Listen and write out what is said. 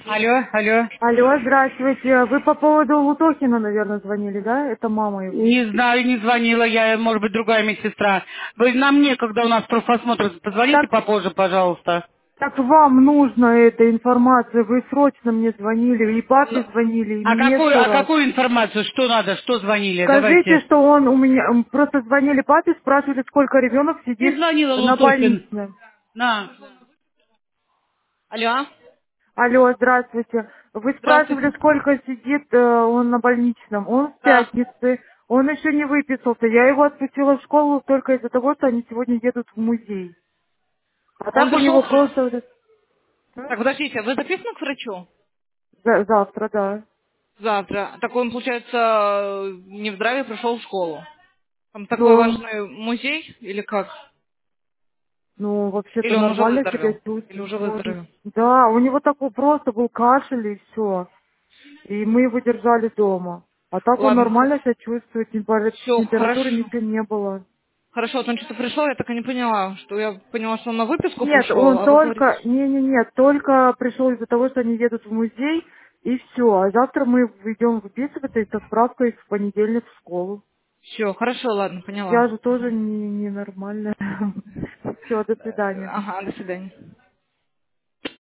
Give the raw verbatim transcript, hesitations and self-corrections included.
Алло, алло. Алло, здравствуйте. Вы по поводу Лутохина, наверное, звонили, да? Это мама его. Не знаю, не звонила я, может быть, другая медсестра. Вы нам некогда, у нас профосмотр. Позвоните Так, попозже, пожалуйста. так вам нужна эта информация. Вы срочно мне звонили, и Ну, папе звонили, и а мне какую, сто а раз. какую информацию? Что надо? Что звонили? Скажите, Давайте. что он у меня... м, Просто звонили папе, спрашивали, сколько ребенок И сидит звонила на Лутохин. больничном. На. Алло. Алло, здравствуйте. Вы спрашивали, Здравствуйте. сколько сидит э, он на больничном. Он с Да. пятницы. Он еще не выписался. Я его отпустила в школу только из-за того, что они сегодня едут в музей. А Он так у зашел? него просто вот это- м? Так, подождите, вы записаны к врачу? За- завтра, да. Завтра. Так он, получается, не в здравии, пришел в школу. Там такой Ну, важный музей или как? ну, вообще-то Или он уже нормально себя выздоровел? Или чувствует. уже Он- выздоровел? Да, у него такой просто был кашель и все. И мы его держали дома. А так он Ладно, нормально себя чувствует, темпера- все, температуры хорошо. ничего не было. Хорошо, вот он что-то пришел, я так и не поняла, что я поняла, что он на выписку Нет, пришел, он а вы говорите, только, не-не-не, только пришел из-за того, что они едут в музей, и все. А завтра мы идем выписываться и со справкой в понедельник в школу. все, хорошо, ладно, поняла. Я же тоже не, ненормальная. Все, до свидания. Ага, до свидания.